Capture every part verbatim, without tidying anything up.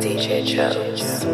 D J Jones.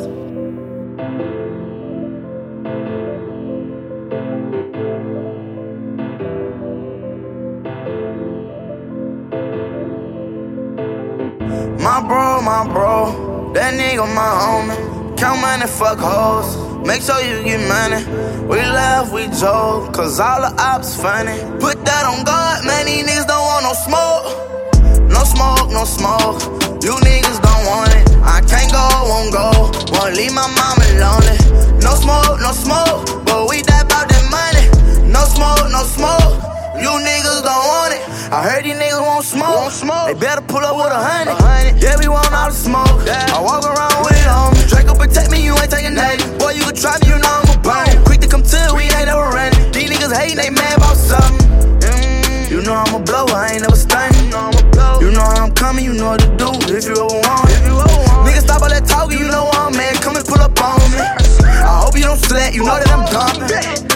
My bro, my bro, that nigga my homie. Count money, fuck hoes, make sure you get money. We laugh, we joke, cause all the ops funny. Put that on God, man, these niggas don't want no smoke. No smoke, no smoke, you niggas don't want it. I can't go, won't go, won't leave my mama lonely. No smoke, no smoke, but we die about that money. No smoke, no smoke, you niggas don't want it. I heard these niggas won't smoke. Won't smoke. They better pull up with a hundred. Yeah, we want all the smoke. Yeah. I walk around with it on me. Draco protect me, you ain't taking nothing. Boy, you can try me, you know I'm a bone. Quick to come to it, we ain't never running. These niggas hating, they mad about something. Mm. You know I'm a blow, I ain't never stunning. You know I'm a blow. You know how I'm coming, you know what to do. If you ever want it. Niggas stop all that talking, you know I'm mad. Come and pull up on me. I hope you don't sweat, you know that I'm dumping.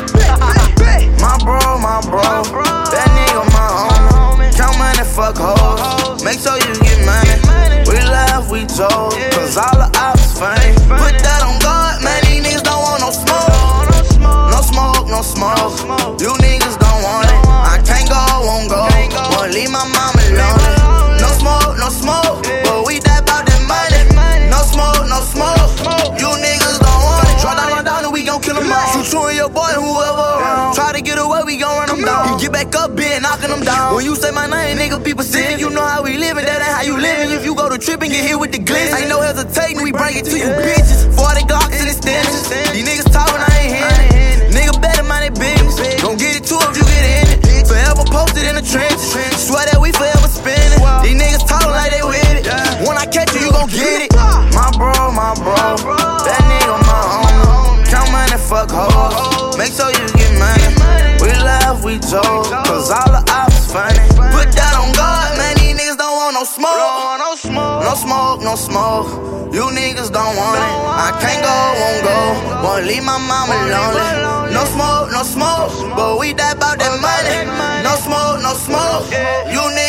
My bro, my bro, that nigga my homie. Count money, fuck hoes, make sure you get money. We laugh, we joke, cause all the ops funny. Put that on God, man, these niggas don't want no smoke. No smoke, no smoke, you niggas don't want it. I can't go, won't go, won't leave my mama lonely. No smoke, no smoke, but we die about that money. No smoke, no smoke, you niggas don't want it. Draw down, run down, and we gon' kill them all. Shoot you and your boy, whoever around. Try to get away, we gon' run them down. Get back up, bitch, knocking them down. When you say my name, nigga, people sick. You know how we living, that ain't how you living. If you go to trip and get hit with the glitz, ain't no hesitating, we bring it to you, bitches. forty Glocks and extensions. These niggas talking, I ain't hearing it. Nigga better mind their business. Gon' get it too if you get in it. Forever posted in the trenches. Swear that we forever spinning. These niggas talking like they with it. When I catch you, you gon' get it. My bro, my bro, that nigga my homie. Count money, fuck hoes, make sure you get money. We laugh, we joke, cause all the ops funny. Put that on God, man, these niggas don't want no smoke. No smoke, no smoke, you niggas don't want it. I can't go, won't go, won't leave my mama lonely. No smoke, no smoke, but we die about that money. No smoke, no smoke, you niggas